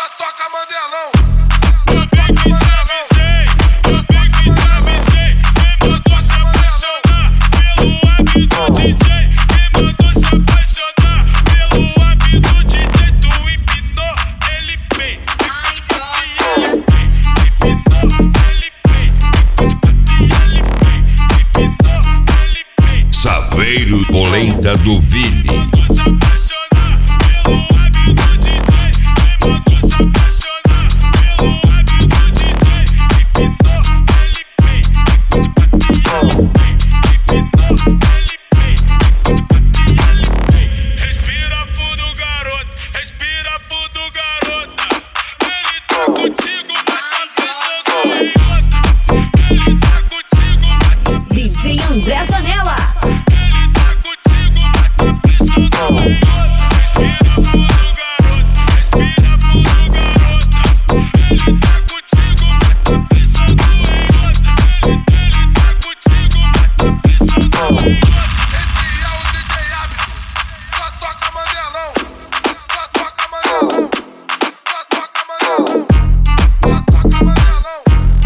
Só toca Mandelão. Eu bem que te avisei, eu bem que te avisei. Quem mandou se apaixonar pelo hábito do DJ? Quem mandou se apaixonar pelo hábito do DJ? Tu empinou, ele pei. Ele pei, ele pei. Ele pei. Saveiro Polenta do Vili. Respira fundo, garoto. Respira fundo, garota. Ele tá contigo, mas tá pensando em outra. Ele tá contigo, mas tá DJ André Zanella. Ele tá contigo, mas tá pensando em outra. Respira fundo, garota. Respira fundo, garota. Ele tá contigo, mas tá pensando em outra. Ele tá contigo, mas tá pensando em outra. Esse é o DJ Hábito. Só toca Mandelão. Só toca Mandelão. Só toca Mandelão. Só toca Mandelão.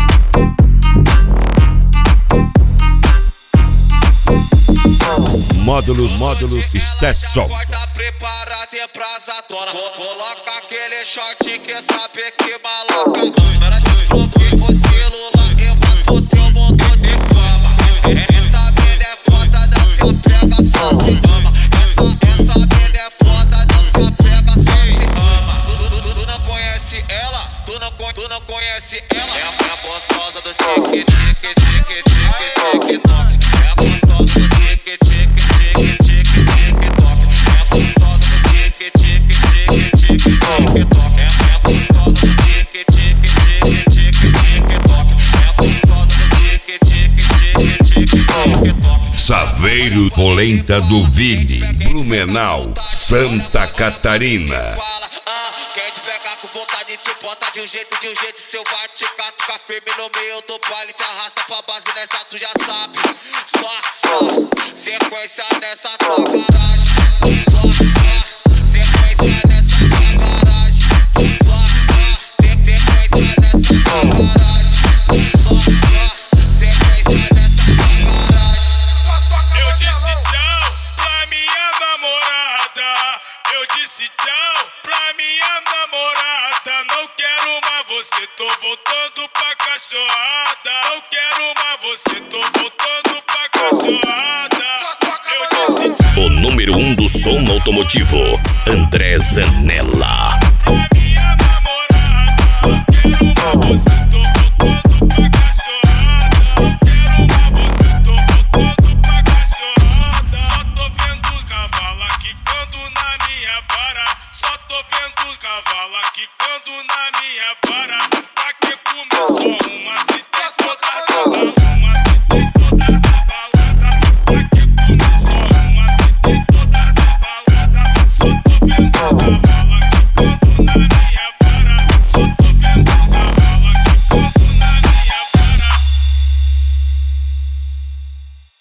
Módulos Stetson. Tá preparado e prazadona. Coloca aquele short que sabe que maloca. Para desbloquear o celular e matou teu mundo de fama. Essa mina é foda, não se apega, só se ama. Essa mina é foda, não se apega, só se ama. Tu não conhece ela? Tu não conhece ela? É a gostosa do tique, tique, tique, tique, tique, toque. É a gostosa do tique, tique, tique, tique, tique, toque. É a gostosa do tique, tique, tique, tique, tique, toque. É a gostosa do tique, tique, tique, tique, tique, toque. É a gostosa do tique, tique, tique, tique, tique, toque. Saveiro Polenta do Vili. Blumenau, Santa Catarina. Quer te pegar com vontade, te bota de um jeito, seu bate-cato, fica firme no meio do baile, te arrasta pra base nessa, tu já sabe. Só, sequência nessa tua garagem. Só, sequência nessa tua garagem. Só, sequência nessa tua garagem. Só, sequência nessa tua garagem. Só toca Eu disse Mandelão. tchau pra minha namorada. Eu disse tchau pra minha namorada. Não quero mais você, tô voltando pra cachorrada. Não quero mais você, tô voltando pra cachorrada. Só toca Eu Mandelão. disse tchau. O número 1 do som automotivo, André Zanella.